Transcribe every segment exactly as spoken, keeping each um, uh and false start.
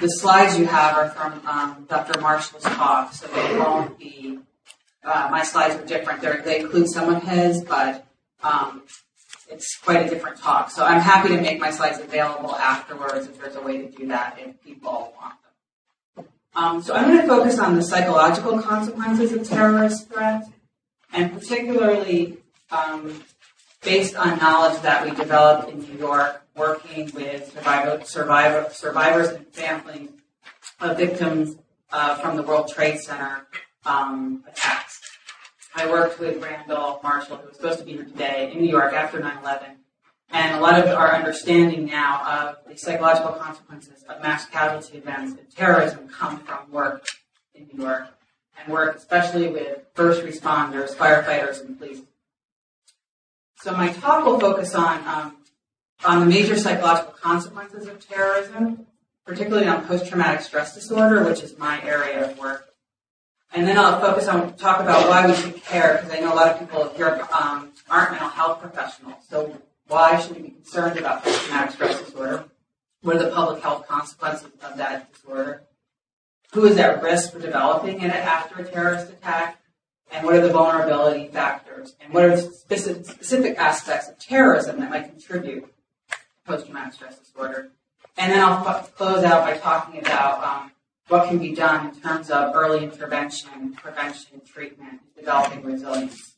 the slides you have are from um, Doctor Marshall's talk, so they won't be, uh, my slides are different. They're, they include some of his, but um, it's quite a different talk. So I'm happy to make my slides available afterwards if there's a way to do that if people want them. Um, so I'm going to focus on the psychological consequences of terrorist threats, and particularly um, based on knowledge that we developed in New York working with survivor, survivor, survivors and families of victims uh, from the World Trade Center um, attacks. I worked with Randall Marshall, who was supposed to be here today, in New York after nine eleven. And a lot of our understanding now of the psychological consequences of mass casualty events and terrorism come from work in New York, and work especially with first responders, firefighters, and police. So my talk will focus on um, on the major psychological consequences of terrorism, particularly on post-traumatic stress disorder, which is my area of work. And then I'll focus on talk about why we should care, because I know a lot of people here um, aren't mental health professionals. So why should we be concerned about post-traumatic stress disorder? What are the public health consequences of that disorder? Who is at risk for developing it after a terrorist attack? And what are the vulnerability factors? And what are the specific, specific aspects of terrorism that might contribute to post-traumatic stress disorder? And then I'll f- close out by talking about um, what can be done in terms of early intervention, prevention, treatment, developing resilience.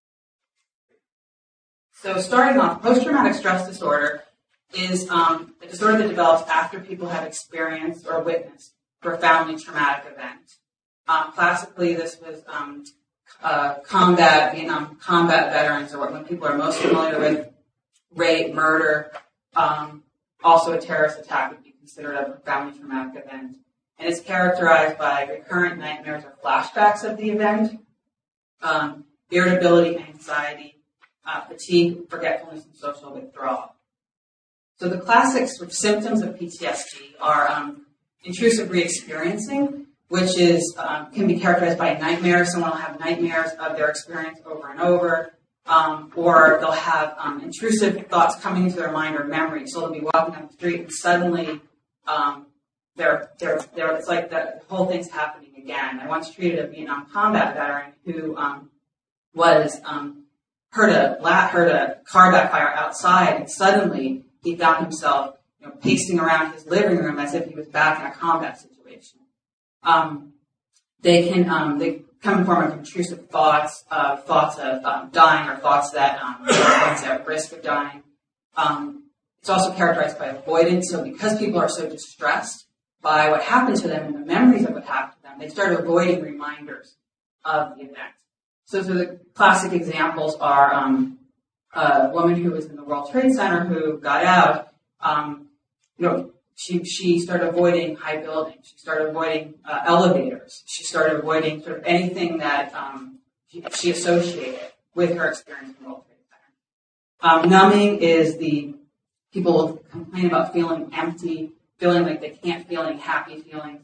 So starting off, post-traumatic stress disorder is um, a disorder that develops after people have experienced or witnessed a profoundly traumatic event. Um, classically, this was um, uh, combat, Vietnam combat veterans, or what when people are most familiar with rape, murder. Um, also, a terrorist attack would be considered a profoundly traumatic event. And it's characterized by recurrent nightmares or flashbacks of the event, um, irritability, anxiety, uh, fatigue, forgetfulness, and social withdrawal. So the classic sort of symptoms of P T S D are um, intrusive re-experiencing, which is um, can be characterized by a nightmare. Someone will have nightmares of their experience over and over, um, or they'll have um, intrusive thoughts coming into their mind or memory. So they'll be walking down the street and suddenly um, they're, they're, they're, it's like the whole thing's happening again. I once treated a Vietnam combat veteran who um, was um, heard a heard a car backfire outside, and suddenly he found himself, you know, pacing around his living room as if he was back in a combat situation. Um, they can um, they come in form of intrusive thoughts, uh, thoughts of um, dying, or thoughts that um, one's at risk of dying. Um, it's also characterized by avoidance. So because people are so distressed by what happened to them and the memories of what happened to them, they start avoiding reminders of the event. So, so the classic examples are um, a woman who was in the World Trade Center who got out. Um, you know, she she started avoiding high buildings. She started avoiding uh, elevators. She started avoiding sort of anything that um, she, she associated with her experience in the World Trade Center. Um, numbing is the people will complain about feeling empty, feeling like they can't feel any happy feelings,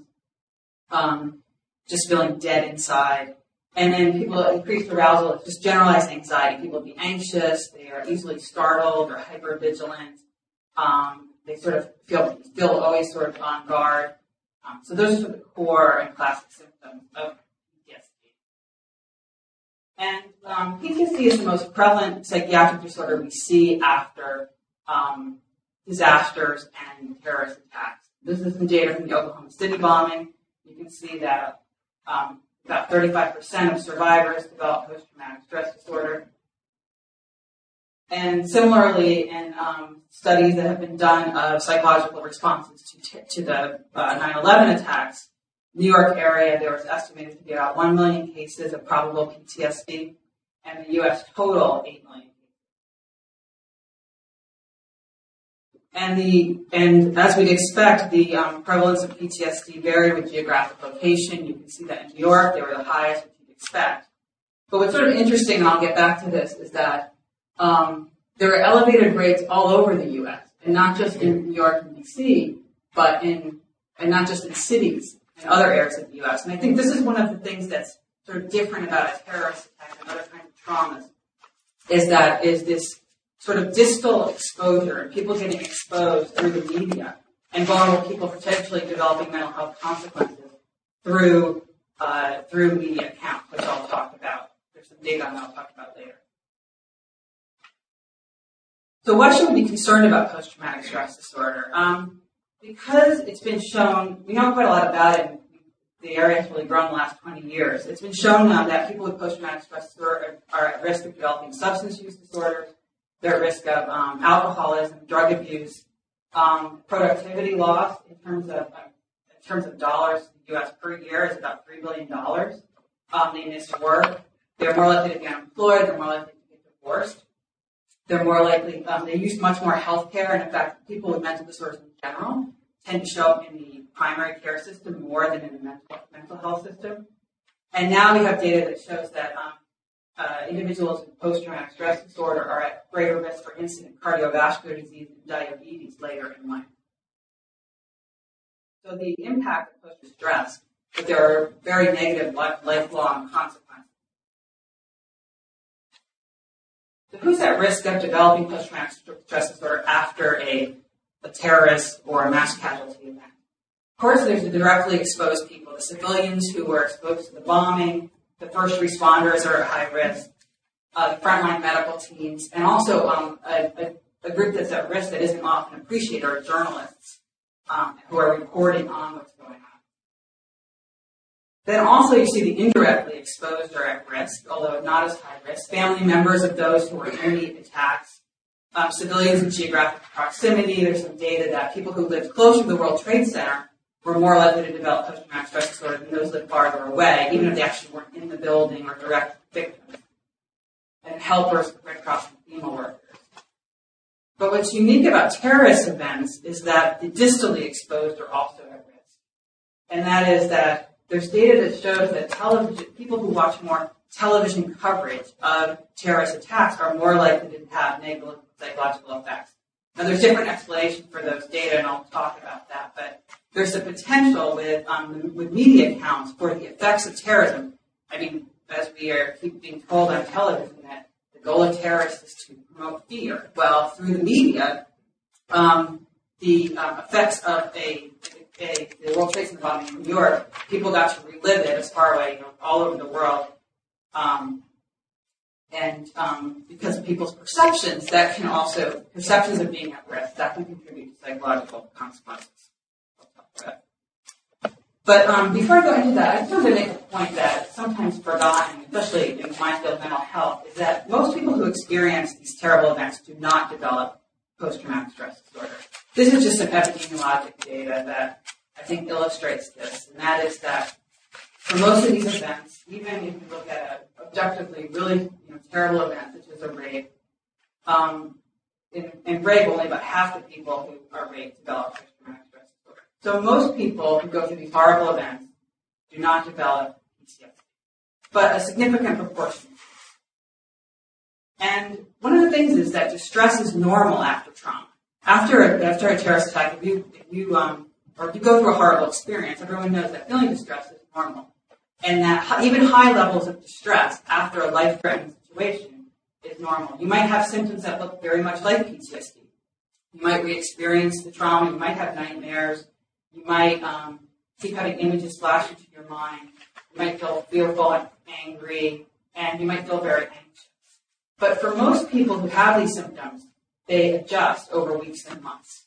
um, just feeling dead inside. And then people increased arousal, it's just generalized anxiety. People will be anxious, they are easily startled or hypervigilant. Um, they sort of feel, feel always sort of on guard. Um, so those are sort of the core and classic symptoms of P T S D. And um, P T S D is the most prevalent psychiatric disorder we see after um, disasters and terrorist attacks. This is some data from the Oklahoma City bombing. You can see that um, about thirty-five percent of survivors develop post-traumatic stress disorder. And similarly, in um, studies that have been done of psychological responses to, t- to the uh, nine eleven attacks, New York area, there was estimated to be about one million cases of probable P T S D, and the U S total, eight million. And the and as we'd expect, the um, prevalence of P T S D varied with geographic location. You can see that in New York, they were the highest, which you'd expect. But what's sort of interesting, and I'll get back to this, is that um, there are elevated rates all over the U S, and not just in New York and D C, but in and not just in cities and other areas of the U S. And I think this is one of the things that's sort of different about a terrorist attack and other kinds of traumas, is that is this sort of distal exposure and people getting exposed through the media and vulnerable people potentially developing mental health consequences through uh, through media accounts, which I'll talk about. There's some data on that I'll talk about later. So what should we be concerned about post-traumatic stress disorder? Um, because it's been shown, we know quite a lot about it, and the area has really grown in the last twenty years. It's been shown now that people with post-traumatic stress disorder are at risk of developing substance use disorders. They're at risk of um, alcoholism, drug abuse, um, productivity loss in terms of uh, in terms of dollars in the U S per year is about three billion dollars. Um, they miss work. They're more likely to be unemployed. They're more likely to get divorced. They're more likely, um, they use much more health care. And in fact, people with mental disorders in general tend to show up in the primary care system more than in the mental, mental health system. And now we have data that shows that um, uh, individuals with post-traumatic stress disorder are at greater risk for incident cardiovascular disease and diabetes later in life. So the impact of post-traumatic stress, but there are very negative lifelong consequences. So who's at risk of developing post-traumatic stress disorder after a, a terrorist or a mass casualty event? Of course, there's the directly exposed people, the civilians who were exposed to the bombing, the first responders are at high risk, uh, the frontline medical teams, and also um, a, a, a group that's at risk that isn't often appreciated are journalists um, who are reporting on what's going on. Then also you see the indirectly exposed are at risk, although not as high risk. Family members of those who were in the attacks, um, civilians in geographic proximity. There's some data that people who lived closer to the World Trade Center were more likely to develop post-traumatic stress disorder than those who lived farther away, even if they actually weren't in the building or direct victims. And helpers, Red Cross and FEMA workers. But what's unique about terrorist events is that the distally exposed are also at risk. And that is that there's data that shows that television, people who watch more television coverage of terrorist attacks are more likely to have negative psychological effects. Now, there's different explanations for those data, and I'll talk about that. But there's a potential with um, with media accounts for the effects of terrorism. I mean, as we are keep being told on television that the goal of terrorists is to promote fear. Well, through the media, um, the um, effects of a A, the World Trade Center bombing in New York, people got to relive it as far away, you know, all over the world. Um, and um, because of people's perceptions, that can also, perceptions of being at risk, that can contribute to psychological consequences. I'll talk about that. But um, before I go into that, I just wanted to make a point that sometimes forgotten, especially in my field of mental health, is that most people who experience these terrible events do not develop post-traumatic stress disorder. This is just some epidemiologic data that I think illustrates this, and that is that for most of these events, even if you look at an objectively really you know, terrible event, such as a rape, um, in, in rape, only about half the people who are raped develop post-traumatic stress disorder. So most people who go through these horrible events do not develop P T S D, but a significant proportion. And one of the things is that distress is normal after trauma. After a, after a terrorist attack, if you, if you, um, or if you go through a horrible experience, everyone knows that feeling distress is normal. And that even high levels of distress after a life-threatening situation is normal. You might have symptoms that look very much like P T S D. You might re-experience the trauma. You might have nightmares. You might um, keep having images flash into your mind. You might feel fearful and angry, and you might feel very anxious. But for most people who have these symptoms, they adjust over weeks and months.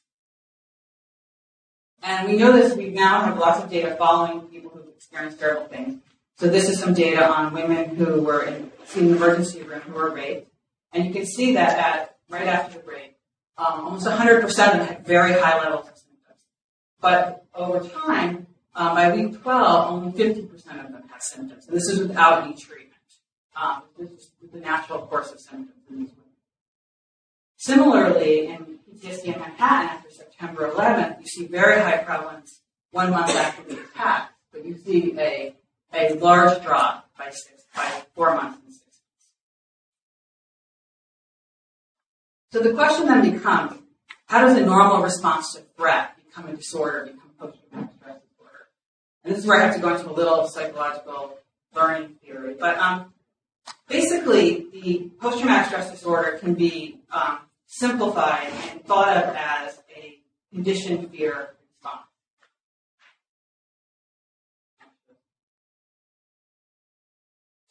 And we know this, we now have lots of data following people who've experienced terrible things. So this is some data on women who were in, in the emergency room who were raped. And you can see that at, right after the rape, um, almost one hundred percent of them had very high levels of symptoms. But over time, um, by week twelve, only fifty percent of them had symptoms. And this is without any treatment. Um, this is the natural course of symptoms in these women. Similarly, in P T S D in Manhattan after September eleventh, you see very high prevalence one month after the attack, but you see a, a large drop by six, by four months and six months. So the question then becomes, how does a normal response to threat become a disorder, become post-traumatic stress disorder? And this is where I have to go into a little psychological learning theory. But um, basically, the post-traumatic stress disorder can be um, simplified and thought of as a conditioned fear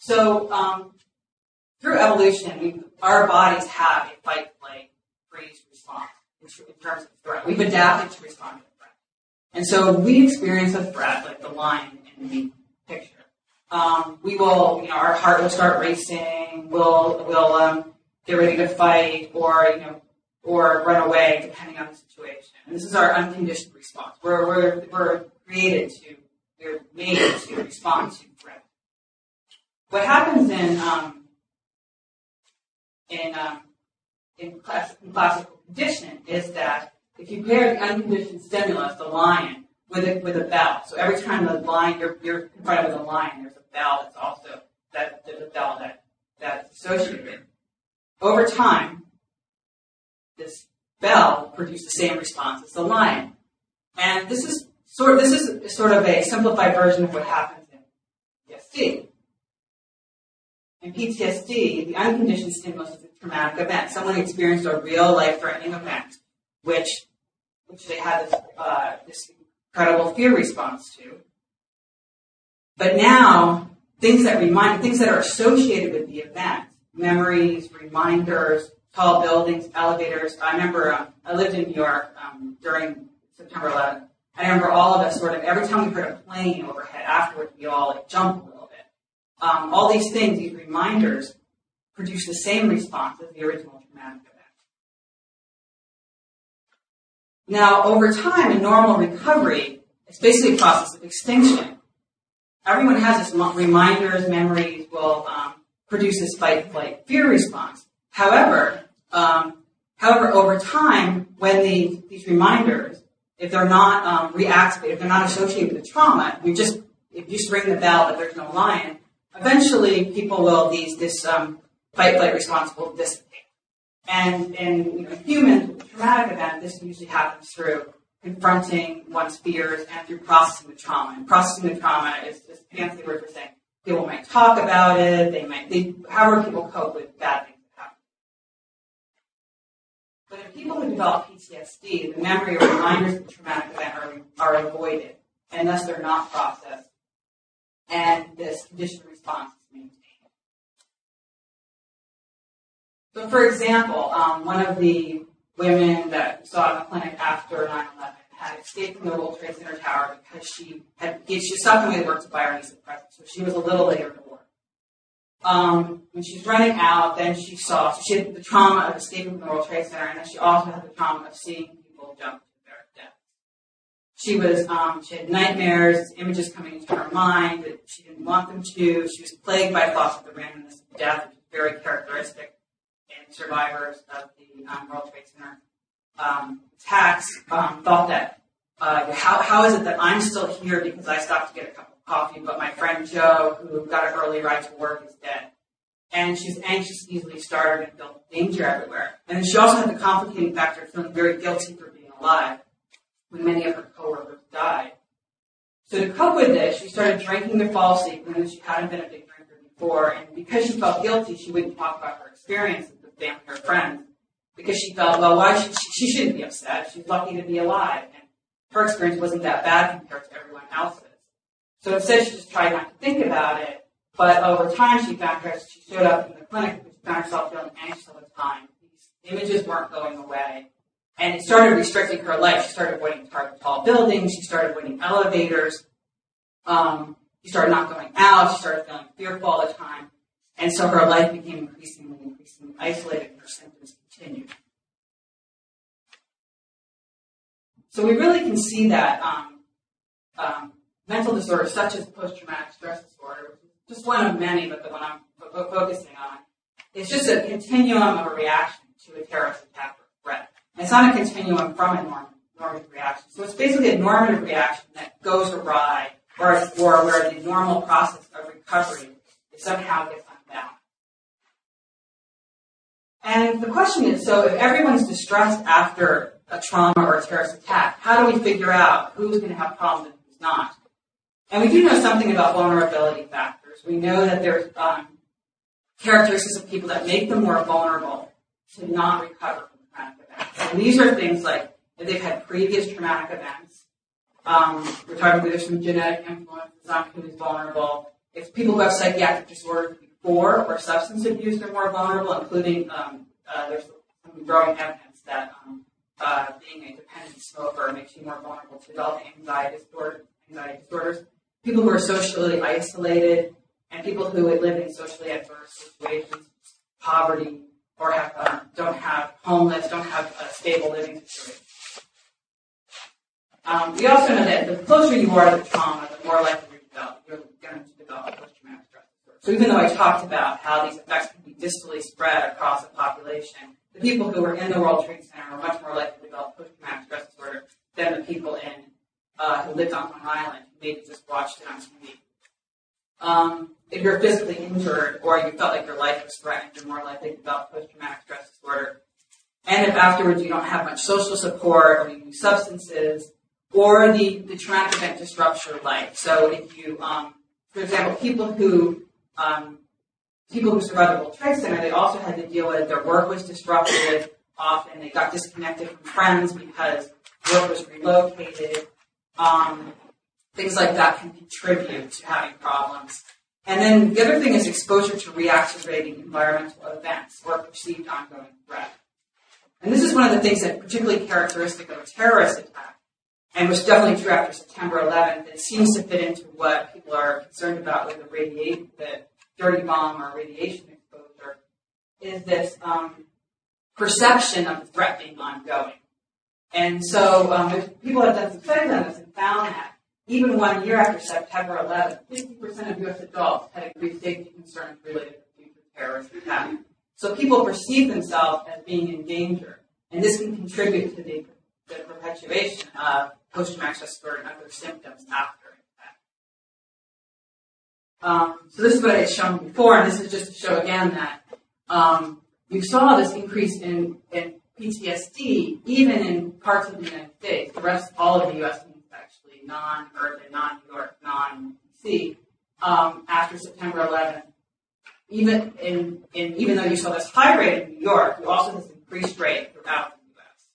So um, through evolution, we, our bodies have a fight, flight, freeze response in, in terms of threat. We've adapted to respond to threat. And so we experience a threat, like the lion in the picture. Um, we will, you know, our heart will start racing. We'll, we'll um, get ready to fight, or you know, or run away, depending on the situation. And this is our unconditioned response. We're we're we're created to, we're made to respond to threat. What happens in um, in um, in, class, in classical conditioning is that if you pair the unconditioned stimulus, the lion, with a with a bell, so every time the lion you're you're confronted with a lion, there's a bell that's also that there's a bell that that's associated. Over time, this bell produces the same response as the lion, and this is sort of, this is sort of a simplified version of what happens in P T S D. In P T S D, the unconditioned stimulus is a traumatic event. Someone experienced a real life-threatening event, which which they had this uh, this incredible fear response to. But now, things that remind, things that are associated with the event, memories, reminders, tall buildings, elevators. I remember um, I lived in New York um, during September eleventh. I remember all of us sort of, every time we heard a plane overhead, afterwards we all like jumped a little bit. Um, all these things, these reminders, produce the same response as the original traumatic event. Now, over time, in normal recovery, it's basically a process of extinction. Everyone has this reminders, memories will um, produce this fight, flight, fear response. However, um, however, over time, when the, these reminders, if they're not um, reactivated, if they're not associated with the trauma, you just if you just ring the bell that there's no lion, eventually people will these this um, fight, flight response will dissipate. And in you know, humans, with a traumatic event, this usually happens through confronting one's fears and through processing the trauma. And processing the trauma is just a fancy word for saying people might talk about it, they might, they, however people cope with bad things that happen. But in people who develop P T S D, the memory or reminders of the traumatic event are, are avoided, and thus they're not processed, and this conditioned response is maintained. So, for example, um, one of the women that we saw in the clinic after nine eleven had escaped from the World Trade Center tower because she had she was stopped away to work to buy her niece a present, so she was a little later to work. Um, when she was running out, then she saw so she had the trauma of escaping from the World Trade Center, and then she also had the trauma of seeing people jump to their death. She was um, she had nightmares, images coming into her mind that she didn't want them to. She was plagued by thoughts of the randomness of death, which is very characteristic in survivors of the um, World Trade Center um, attacks. Um, thought that uh, how how is it that I'm still here because I stopped to get a cup of coffee, but my friend Joe, who got an early ride to work, is dead. And she's anxious, easily startled, and felt danger everywhere. And then she also had the complicating factor of feeling very guilty for being alive when many of her coworkers died. So to cope with this, she started drinking to fall asleep, when she hadn't been a big drinker before. And because she felt guilty, she wouldn't talk about her experiences with family or friends, because she felt, well, why should she, she shouldn't be upset. She's lucky to be alive. And her experience wasn't that bad compared to everyone else's. So instead, she just tried not to think about it. But over time, she found her, she showed up in the clinic and she found herself feeling anxious all the time. These images weren't going away. And it started restricting her life. She started avoiding tall buildings. She started avoiding elevators. Um, she started not going out. She started feeling fearful all the time. And so her life became increasingly, increasingly isolated, and her symptoms continued. So we really can see that um, um, mental disorders such as post-traumatic stress disorder, which is just one of many, but the one I'm f- focusing on, is just a continuum of a reaction to a terrorist attack or threat. And it's not a continuum from a norm- normative reaction. So it's basically a normative reaction that goes awry, or, or where the normal process of recovery somehow gets unbound. And the question is, so if everyone's distressed after a trauma or a terrorist attack, how do we figure out who's going to have problems and who's not? And we do know something about vulnerability factors. We know that there's um, characteristics of people that make them more vulnerable to not recover from traumatic events. And these are things like if they've had previous traumatic events. Um, we're talking about there's some genetic influences on who's vulnerable. if people who have psychiatric disorders before or substance abuse are more vulnerable, including um, uh, there's some growing evidence that um, uh, being a dependent smoker makes you more vulnerable to developing anxiety, disorder, anxiety disorders. People who are socially isolated and people who live in socially adverse situations, poverty, or have, um, don't have homeless, don't have a stable living situation. Um, we also know that the closer you are to the trauma, the more likely you're, develop, you're going to develop post-traumatic stress disorder. So even though I talked about how these effects can be distally spread across the population, the people who were in the World Trade Center are much more likely to develop post-traumatic stress disorder than the people in uh, who lived on Long Island, who maybe just watched it on T V. Um, if you're physically injured or you felt like your life was threatened, you're more likely to develop post-traumatic stress disorder. And if afterwards you don't have much social support or you use substances, or the, the traumatic event disrupts your life. So if you, um, for example, people who um, people who survived the World Trade Center, they also had to deal with their work was disrupted. Often they got disconnected from friends because work was relocated. Um, things like that can contribute to having problems. And then the other thing is exposure to reactivating environmental events or perceived ongoing threat. And this is one of the things that's particularly characteristic of a terrorist attack, and was definitely true after September eleventh. It seems to fit into what people are concerned about with the radiation, the dirty bomb or radiation exposure, is this um, perception of the threat being ongoing. And so um, people have done some studies on this and found that even one year after September eleventh, fifty percent of U S adults had increased safety concerns related to future terrorist attacks. So people perceive themselves as being in danger, and this can contribute to the, the perpetuation of post-traumatic stress disorder and other symptoms after impact. Um, so this is what I had shown before, and this is just to show again that um, you saw this increase in, in P T S D even in parts of the United States. The rest, all of the U S means actually non-urban, non-New York, non-D C, um, after September eleventh. Even in, in even though you saw this high rate in New York, you also had this increased rate throughout the U S.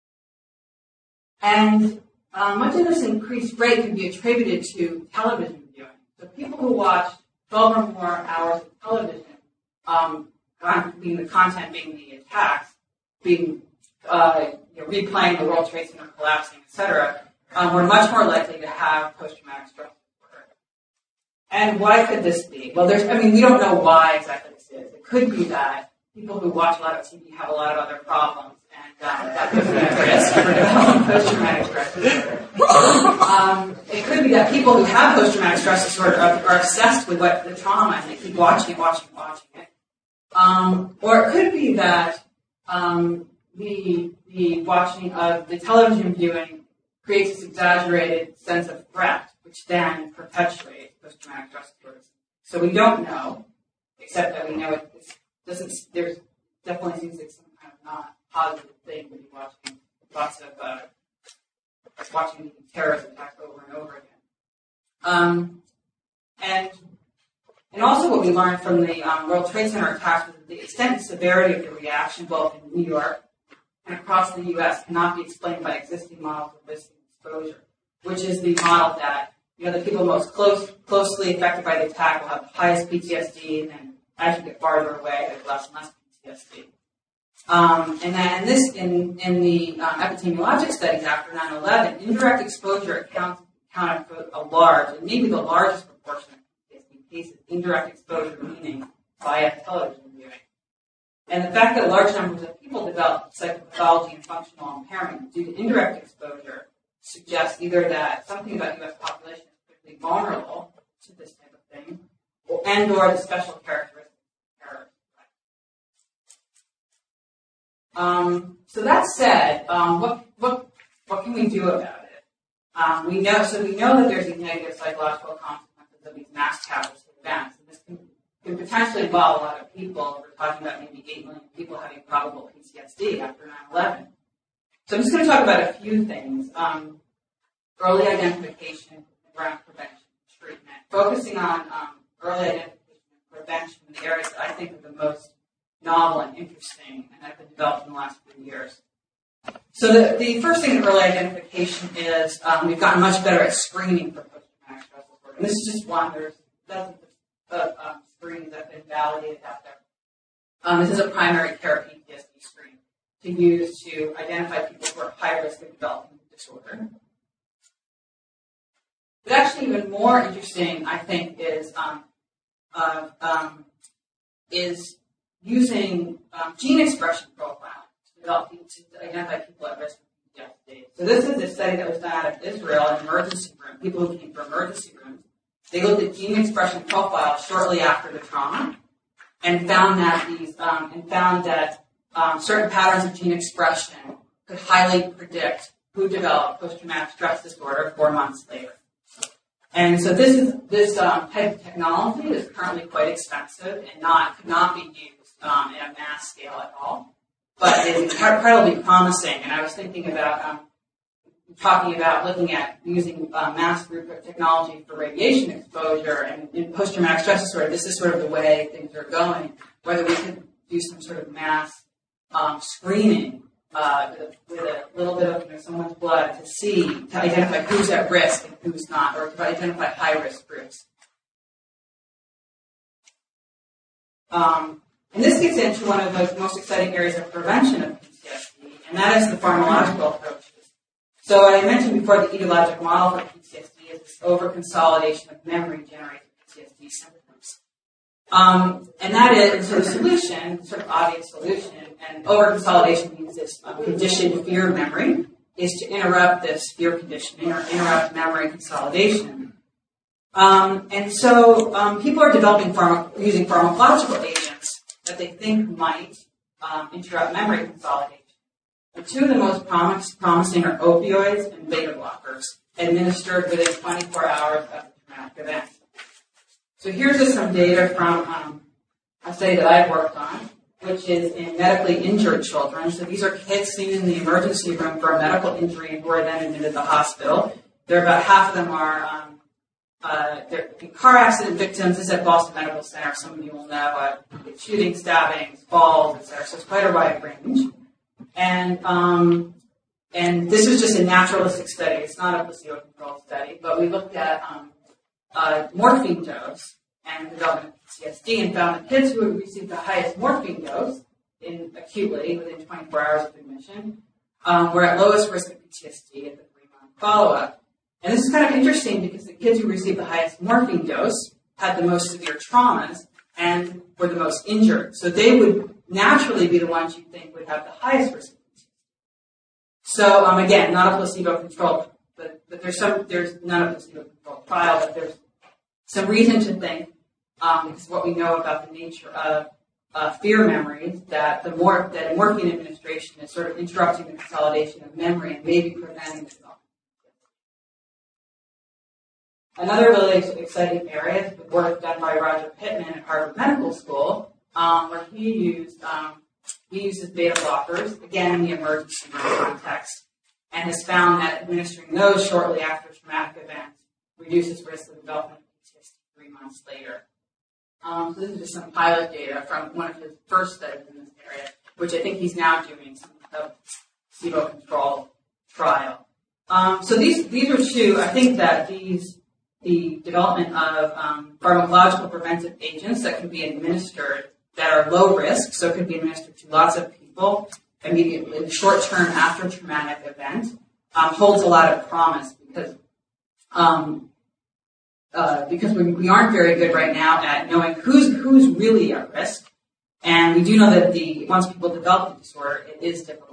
And um, much of this increased rate can be attributed to television viewing. So people who watch twelve or more hours of television, um, being the content being the attacks, being uh, you know, replaying the World Trade Center collapsing, et cetera, um, were much more likely to have post-traumatic stress disorder. And why could this be? Well, there's, I mean, we don't know why exactly this is. It could be that people who watch a lot of T V have a lot of other problems, and uh, that puts them at risk for developing post-traumatic stress disorder. Um, it could be that people who have post-traumatic stress disorder are, are obsessed with what the trauma, and they keep watching it, watching it, watching it. Um, or it could be that um, the the watching of the television viewing creates this exaggerated sense of threat, which then perpetuates post-traumatic stress disorder. So we don't know, except that we know it doesn't. There's definitely seems like some kind of not positive thing when you're watching lots of uh, watching terrorist attacks over and over again. Um, and and also what we learned from the um, World Trade Center attacks was that the extent and severity of the reaction, both in New York and across the U S, cannot be explained by existing models of risk and exposure, which is the model that, you know, the people most close, closely affected by the attack will have the highest P T S D, and then as you get farther away, there's less and less P T S D. Um, and then in this, in, in the um, epidemiologic studies after nine eleven, indirect exposure accounts, accounted for a large, and maybe the largest proportion of P T S D cases, indirect exposure meaning via television viewing. And the fact that large numbers of people develop psychopathology and functional impairment due to indirect exposure suggests either that something about U S population is particularly vulnerable to this type of thing, or, and or the special characteristics of terrorism. Um, so that said, um, what, what, what can we do about it? Um, we know, so we know that there's these negative psychological consequences of these mass catastrophic events. And this can, can potentially involve a lot of people. We're talking about maybe eight million people having probable P T S D after nine eleven. So I'm just going to talk about a few things. Um, early identification, around prevention, treatment. Focusing on um, early identification and prevention in the areas that I think are the most novel and interesting and have been developed in the last few years. So the, the first thing in early identification is um, we've gotten much better at screening for post-traumatic stress disorder. And this is just one. There's dozens of of um, screens that have been validated out there. Um, this is a primary care P T S D screen to use to identify people who are high risk of developing the disorder. But actually, even more interesting, I think, is um, uh, um, is using um, gene expression profiling to develop to identify people at risk of P T S D. So this is a study that was done out of Israel in emergency room. People who came from emergency rooms. They looked at gene expression profiles shortly after the trauma, and found that these um, and found that um, certain patterns of gene expression could highly predict who developed post-traumatic stress disorder four months later. And so this is this um, type of technology is currently quite expensive and not could not be used um, at a mass scale at all, but is incredibly promising. And I was thinking about um, talking about looking at using uh, mass throughput technology for radiation exposure and in post-traumatic stress disorder. This is sort of the way things are going. Whether we could do some sort of mass um, screening uh, with, a, with a little bit of you know, someone's blood to see, to identify who's at risk and who's not, or to identify high-risk groups. Um, and this gets into one of the most exciting areas of prevention of P T S D, and that is the pharmacological approach. So I mentioned before the etiologic model for P T S D is this over-consolidation of memory generated P T S D symptoms. Um, and that is, so the solution, sort of obvious solution, and over-consolidation means this um, conditioned fear memory, is to interrupt this fear conditioning or interrupt memory consolidation. Um, and so um, people are developing pharma- using pharmacological agents that they think might um, interrupt memory consolidation. And two of the most promise, promising are opioids and beta blockers, administered within twenty-four hours of the traumatic event. So here's just some data from um, a study that I've worked on, which is in medically injured children. So these are kids seen in the emergency room for a medical injury who are then admitted to the hospital. There are about half of them are um, uh, they're car accident victims. This is at Boston Medical Center. Some of you will know uh, shooting, stabbings, falls, et cetera. So it's quite a wide range. And um, and this is just a naturalistic study. It's not a placebo-controlled study, but we looked at um, uh, morphine dose and development of P T S D and found that kids who had received the highest morphine dose in acutely within twenty-four hours of admission um, were at lowest risk of P T S D at the three-month follow-up. And this is kind of interesting because the kids who received the highest morphine dose had the most severe traumas and were the most injured. So they would naturally be the ones you think would have the highest risk of P T S D. So um, again, not a placebo-controlled, but, but there's some there's not a placebo-controlled trial, but there's some reason to think, um, because of what we know about the nature of uh, fear memories, that the more that morphine administration is sort of interrupting the consolidation of memory and maybe preventing the development. Another really exciting area is the work done by Roger Pittman at Harvard Medical School, um, where he used um, he uses beta blockers again in the emergency room context, and has found that administering those shortly after traumatic events reduces risk of development of P T S D three months later. Um, so this is just some pilot data from one of his first studies in this area, which I think he's now doing some uh, placebo-controlled trial. Um, so these these are two. I think that these. The development of um, pharmacological preventive agents that can be administered that are low risk, so it could be administered to lots of people immediately, short term after a traumatic event, um, holds a lot of promise because um, uh, because we, we aren't very good right now at knowing who's who's really at risk, and we do know that the once people develop the disorder, it is difficult.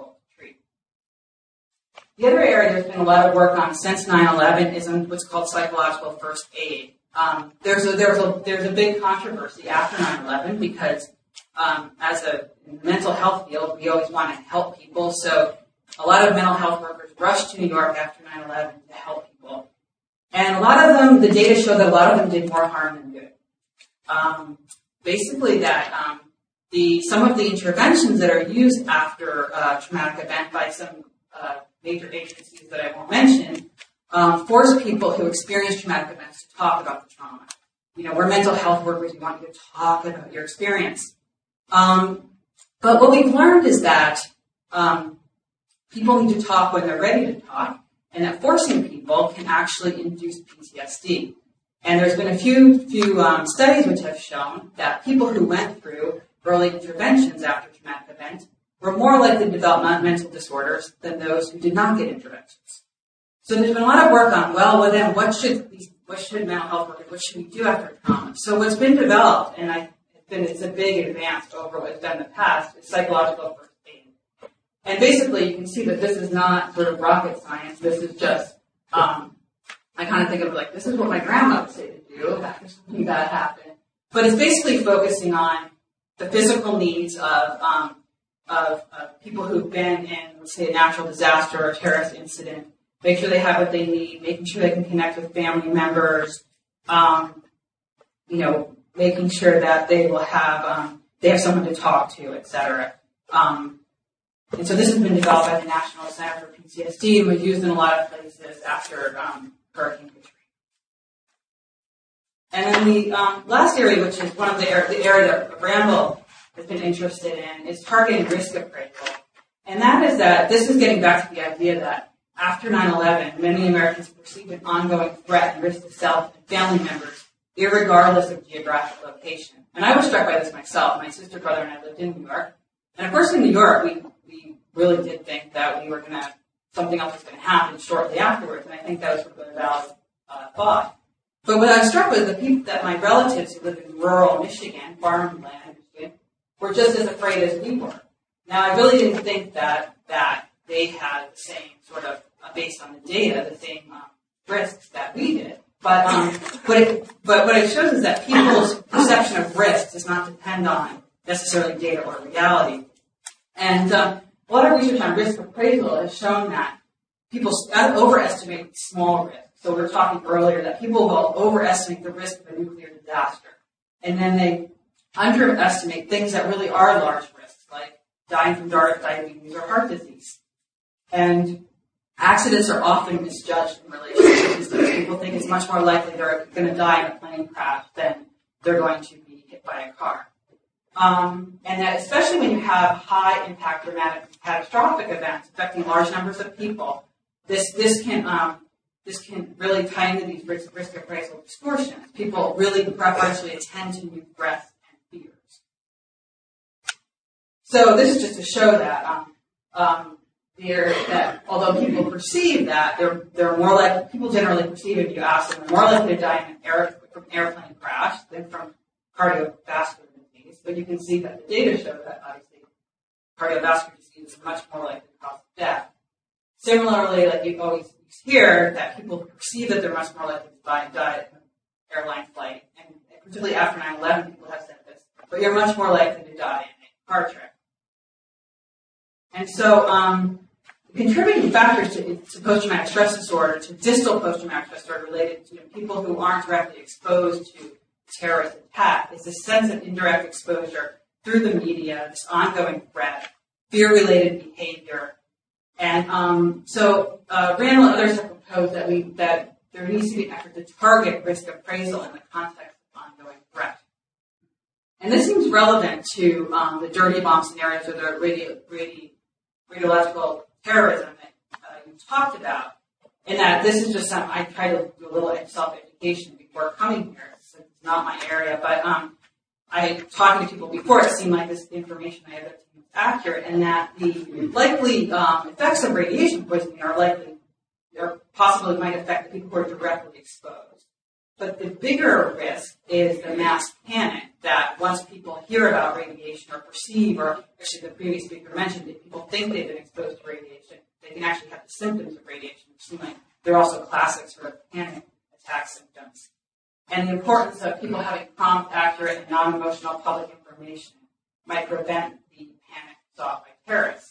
The other area there's been a lot of work on since nine eleven is on what's called psychological first aid. Um, there's a there's a there's a big controversy after nine eleven because um, as a in the mental health field, we always want to help people. So a lot of mental health workers rushed to New York after nine eleven to help people, and a lot of them, the data show that a lot of them did more harm than good. Um, basically, that um, the some of the interventions that are used after a traumatic event by some uh, major agencies that I won't mention, um, force people who experience traumatic events to talk about the trauma. You know, we're mental health workers, we want you to talk about your experience. Um, but what we've learned is that um, people need to talk when they're ready to talk, and that forcing people can actually induce P T S D. And there's been a few few um, studies which have shown that people who went through early interventions after traumatic event were more likely to develop mental disorders than those who did not get interventions. So there's been a lot of work on, well, well then what should these, what should mental health workers, what should we do after trauma? So what's been developed, and I, it's, been, it's a big advance over what's done in the past, is psychological first aid. And basically you can see that this is not sort of rocket science. This is just, um, I kind of think of like, this is what my grandma would say to do after something bad happened. But it's basically focusing on the physical needs of, um, of, of people who've been in, let's say, a natural disaster or a terrorist incident. Make sure they have what they need, making sure they can connect with family members, um, you know, making sure that they will have, um, they have someone to talk to, et cetera. Um, and so this has been developed by the National Center for P T S D and was used in a lot of places after um, Hurricane Katrina. And then the um, last area, which is one of the, er- the area that Bramble has been interested in, is targeting risk appraisal. And that is that this is getting back to the idea that after nine eleven, many Americans perceived an ongoing threat and risk to self and family members, irregardless of geographic location. And I was struck by this myself. My sister, brother, and I lived in New York. And of course, in New York, we, we really did think that we were going to, something else was going to happen shortly afterwards. And I think that was sort of a valid uh, thought. But what I was struck with, the people that my relatives who live in rural Michigan, farmland Michigan, were just as afraid as we were. Now, I really didn't think that that they had the same sort of, uh, based on the data, the same um, risks that we did. But um, but, it, but what it shows is that people's perception of risk does not depend on necessarily data or reality. And um, a lot of research on risk appraisal has shown that people overestimate small risk. So we were talking earlier that people will overestimate the risk of a nuclear disaster. And then they underestimate things that really are large risks, like dying from diabetes or heart disease. And accidents are often misjudged in relation to disease. People think it's much more likely they're going to die in a plane crash than they're going to be hit by a car. Um, and that especially when you have high-impact, dramatic, catastrophic events affecting large numbers of people, this this can um, this can really tie into these risk, risk appraisal distortions. People really preferentially attend to new threats and fears. So this is just to show that um, um, that although people perceive that, they're they're more likely, people generally perceive, if you ask them, they're more likely to die in an air, from an airplane crash than from cardiovascular disease. But you can see that the data show that obviously cardiovascular disease is much more likely to cause death. Similarly, like you always hear that people perceive that they're much more likely to die, die in an airline flight, and particularly after nine eleven, people have said this, but you're much more likely to die in a car trip. And so, um, contributing factors to, to post-traumatic stress disorder, to distal post-traumatic stress disorder related to people who aren't directly exposed to terrorist attack, is this sense of indirect exposure through the media, this ongoing threat, fear-related behavior. And um, so uh, Randall and others have proposed that we that there needs to be an effort to target risk appraisal in the context of ongoing threat. And this seems relevant to um, the dirty bomb scenarios or the radio, radio, radiological terrorism that uh, you talked about, in that this is just some, I try to do a little self-education before coming here. It's, it's not my area, but um, I talking to people before, it seemed like this information I have was accurate, and that the likely um, effects of radiation poisoning are likely, or possibly might affect the people who are directly exposed. But the bigger risk is the mass panic that once people hear about radiation or perceive, or actually the previous speaker mentioned, if people think they've been exposed to radiation, they can actually have the symptoms of radiation, which seem like they're also classic sort of panic attack symptoms. And the importance of people having prompt, accurate, and non-emotional public information might prevent the panic sought by terrorists.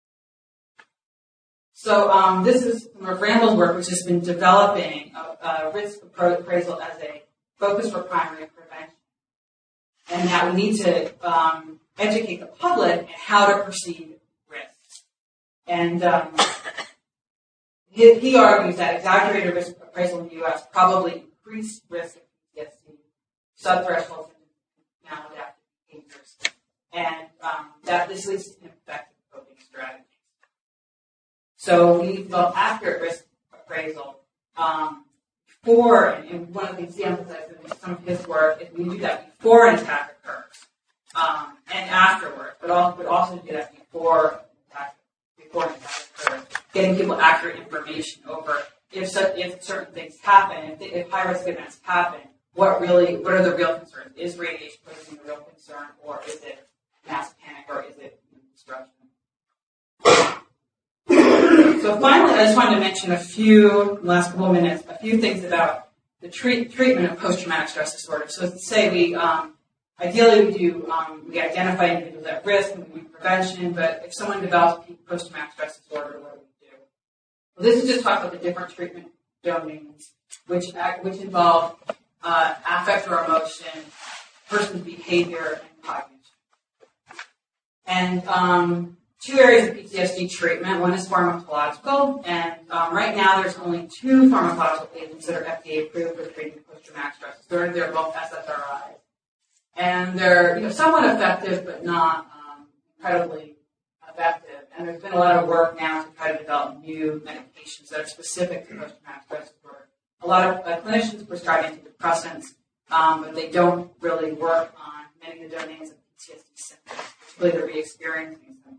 So um, this is some of Randall's work, which has been developing a, a risk appraisal as a focus for primary prevention, and that we need to um, educate the public on how to perceive risks. And um, he, he argues that exaggerated risk appraisal in the U S probably increased risk of P T S D, subthreshold and maladaptive behaviors, and um, that this leads to ineffective coping strategies. So we develop accurate risk appraisal um, before, and one of the things he emphasized in some of his work is we do that before an attack occurs, um, and afterwards, but also, but also do that before an attack, before an attack occurs, getting people accurate information over if so, if certain things happen, if, if high risk events happen, what really, what are the real concerns? Is radiation poisoning a real concern, or is it mass panic, or is it destruction? So finally, I just wanted to mention a few, in the last couple of minutes, a few things about the treat, treatment of post-traumatic stress disorder. So to say we, um, ideally we do, um, we identify individuals at risk and we do prevention, but if someone develops post-traumatic stress disorder, what do we do? Well, this is just talk about the different treatment domains, which, which involve uh, affect or emotion, person's behavior, and cognition. And um, two areas of P T S D treatment. One is pharmacological, and um, right now there's only two pharmacological agents that are F D A approved for treating post-traumatic stress disorder. They're both S S R Is, and they're you know somewhat effective, but not um, incredibly effective. And there's been a lot of work now to try to develop new medications that are specific to post-traumatic stress disorder. A lot of uh, clinicians prescribe antidepressants, um, but they don't really work on many of the domains of P T S D symptoms, particularly the re-experiencing symptoms.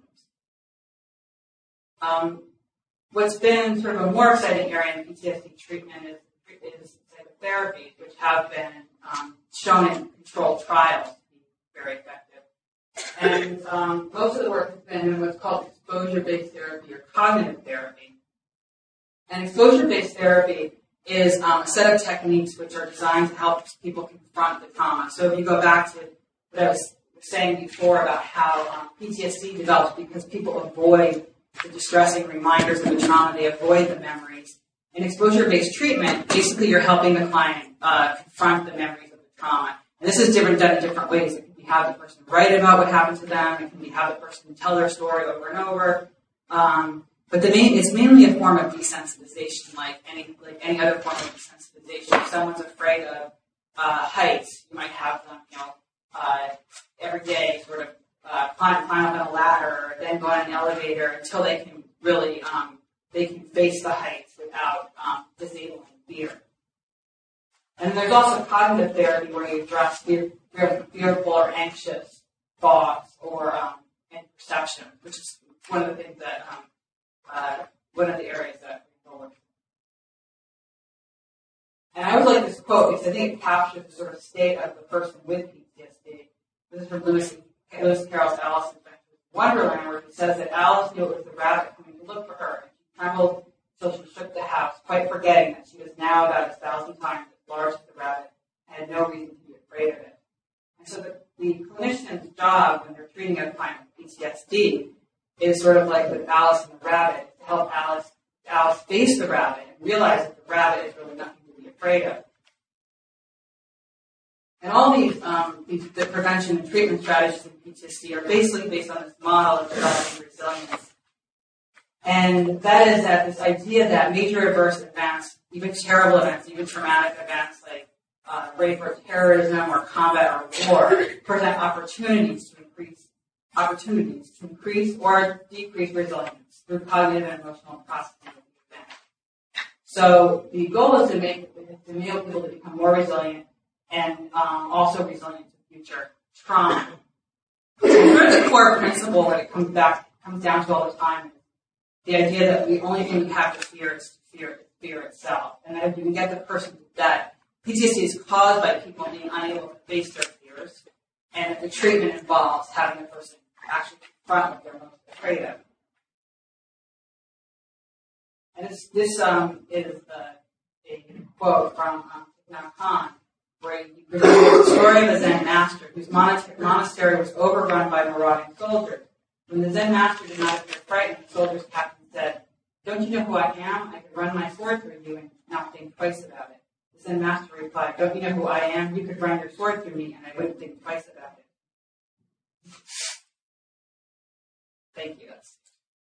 Um, what's been sort of a more exciting area in P T S D treatment is, is psychotherapies, which have been um, shown in controlled trials to be very effective. And um, most of the work has been in what's called exposure-based therapy or cognitive therapy. And exposure-based therapy is um, a set of techniques which are designed to help people confront the trauma. So if you go back to what I was saying before about how um, P T S D develops because people avoid the distressing reminders of the trauma, they avoid the memories. In exposure-based treatment, basically you're helping the client uh, confront the memories of the trauma. And this is different done in different ways. It can be have the person write about what happened to them. It can be have the person tell their story over and over. Um, but the main, it's mainly a form of desensitization, like any like any other form of desensitization. If someone's afraid of uh, heights, you might have them, you know, uh, every day sort of uh, climb, climb up on a ladder, or then go on an elevator until they can really um, they can face the heights without um, disabling fear. And there's also cognitive therapy where you address fear, fearful or anxious thoughts or um, and perception, which is one of the things that um, uh, one of the areas that we work. And I always like this quote because I think it captures the sort of state of the person with P T S D. This is from Lewis, Lewis Carroll's Alice in Wonderland, where he says that Alice knew it was the rabbit coming to look for her, and she trembled till she shook the house, quite forgetting that she was now about a thousand times as large as the rabbit and had no reason to be afraid of it. And so the, the clinician's job when they're treating a client with P T S D is sort of like with Alice and the rabbit, to help Alice, Alice face the rabbit and realize that the rabbit is really nothing to be afraid of. And all these, um, these the prevention and treatment strategies in P T S D are basically based on this model of developing resilience. And that is that this idea that major adverse events, even terrible events, even traumatic events like uh, rape or terrorism or combat or war, present opportunities to increase opportunities to increase or decrease resilience through cognitive and emotional processing of the event. So the goal is to make to enable people to become more resilient and um, also resilient to future trauma. So the core principle when it comes back comes down to all the time is the idea that the only thing we have to fear is fear, fear itself. And that if you can get the person that P T S D is caused by people being unable to face their fears, and the treatment involves having the person actually confront what they're most afraid of. And this, this um, is uh, a quote from um, Thich Nhat Hanh, where he presents the story of a Zen master whose monastery was overrun by marauding soldiers. When the Zen master did not appear frightened, the soldier's captain said, "Don't you know who I am? I could run my sword through you and not think twice about it." The Zen master replied, "Don't you know who I am? You could run your sword through me and I wouldn't think twice about it." Thank you. That's